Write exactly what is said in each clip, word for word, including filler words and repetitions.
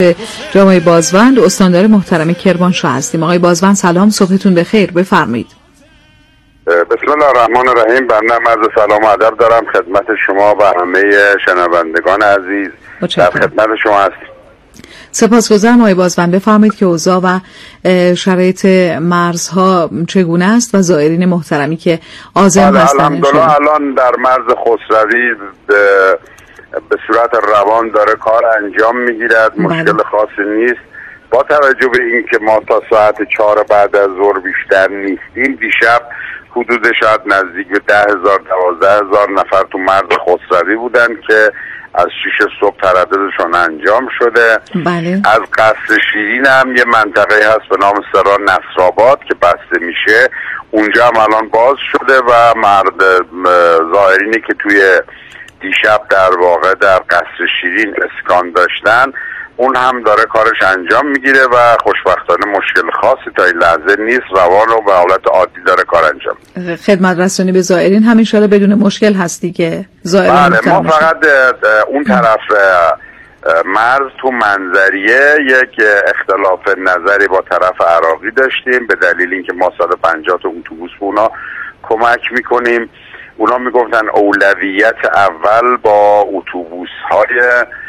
جامعه بازوند استاندار محترم کرمانشاه هستیم. آقای بازوند سلام، صبحتون بخیر، بفرمایید. بسم الله الرحمن الرحیم. بنده عرض سلام و ادب دارم خدمت شما و همه شنوندگان عزیز. در خدمت شما هستیم. سپاسگزارم آقای بازوند. بفرمایید که اوضاع و شرایط مرزها چگونه است و زائرین محترمی که عازم هستند. الحمدلله الان در مرز خسروی به, به صورت روان داره کار انجام میگیرد. مشکل بله. خاصی نیست. با توجه به اینکه ما تا ساعت چهار بعد از ظهر بیشتر نیستیم، دیشب حدود شاید نزدیک به ده هزار دوازده هزار نفر تو مرز خسروی بودن که از شیش صبح ترددشون انجام شده. بله. از قصر شیرین هم یه منطقه هست به نام سرا نصرآباد که بسته میشه، اونجا هم الان باز شده و مرد زائرینی که توی دیشب در واقع در قصر شیرین اسکان داشتن اون هم داره کارش انجام میگیره و خوشبختانه مشکل خاصی تا این لحظه نیست، روان و به حالت عادی داره کار انجام. خدمت رسانی به زائرین هم انشالله بدون مشکل هستی که زائرین بله. ما فقط اون طرف مرز تو منظریه یک اختلاف نظری با طرف عراقی داشتیم به دلیل اینکه ما صد و پنجاه تا اتوبوس به اونا کمک میکنیم. اونا میگفتن اولویت اول با اتوبوس های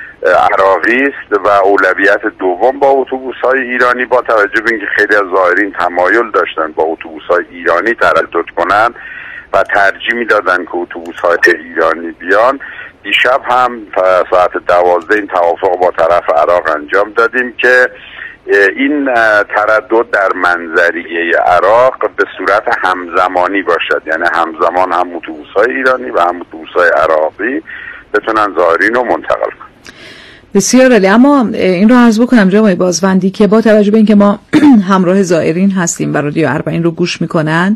عراقی است و اولویت دوم با اتوبوس‌های ایرانی، با توجه به اینکه خیلی از زائرین تمایل داشتن با اتوبوس‌های ایرانی تردد کنن و ترجیح میدادن که اتوبوس‌های ایرانی بیان. دیشب هم ساعت دوازده این توافق با طرف عراق انجام دادیم که این تردد در منظریه عراق به صورت همزمانی باشد، یعنی همزمان هم اتوبوس‌های ایرانی و هم اتوبوس‌های عراقی بتونن زائرین رو منتقل کنن. بسیار عالی. اما این رو عرض بکنم جناب بازوندی که با توجه به اینکه ما همراه زائرین هستیم و رادیو اربعین رو گوش میکنن،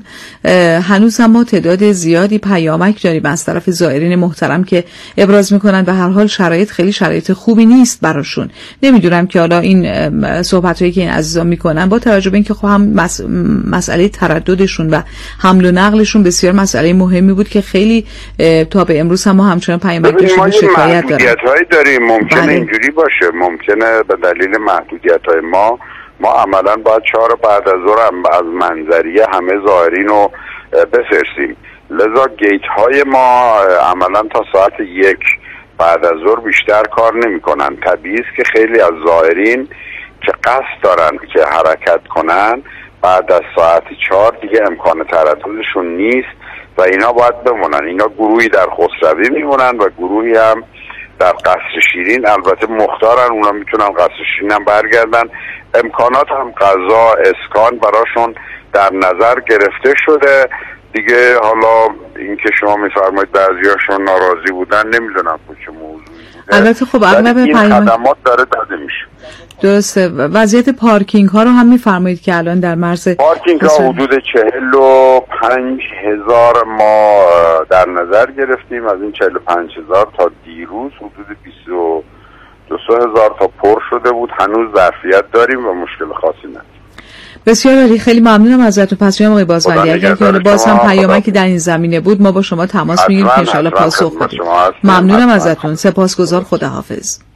هنوز هم ما تعداد زیادی پیامک داریم از طرف زائرین محترم که ابراز میکنن و هر حال شرایط خیلی شرایط خوبی نیست براشون. نمیدونم که حالا این صحبتایی که این عزیزان میکنن با توجه به اینکه خب هم مس... مسئله ترددشون و حمل و نقلشون بسیار مسئله مهمی بود که خیلی تا به امروز هم ما همچنان پیامک داشتیم شکایت داریم. ممکنه اینجوری باشه، ممکنه به دلیل محدودیت‌های ما ما عملاً باید چهار بعد از ظهر از منظریه همه زائرین رو بفرستیم، لذا گیت های ما عملاً تا ساعت یک بعد از ظهر بیشتر کار نمی‌کنن. طبیعی است که خیلی از زائرین که قصد دارن که حرکت کنن بعد از ساعت چهار دیگه امکان ترددشون نیست و اینا باید بمونن. اینا گروهی در خسروی میمونن و گروهی هم در قصر شیرین. البته مختارن، اونا میتونن قصر شیرین هم برگردن. امکانات هم قضا اسکان براشون در نظر گرفته شده دیگه. حالا اینکه شما میفرمایید بعضیاشون ناراضی بودن، نمیدونم چه موضوعی بوده. البته خب اغلب این خدمات داره داده میشه. درسته. وضعیت پارکینگ ها رو هم میفرمایید که الان در مرز پارکینگ ها حدود چهل و پنج هزار ما در نظر گرفتیم. از این چهل و پنج هزار تا دیروز حدود بیست و دو هزار تا پر شده بود. هنوز ظرفیت داریم و مشکل خاصی نداریم. بسیار عالی. خیلی ممنونم ازتون. پس جناب آقای بازوندی اگر که باز هم پیامکی در این زمینه بود ما با شما تماس میگیریم که ان شاء الله پاسخ بدیم. ممنونم ازتون. سپاسگزار. خداحافظ.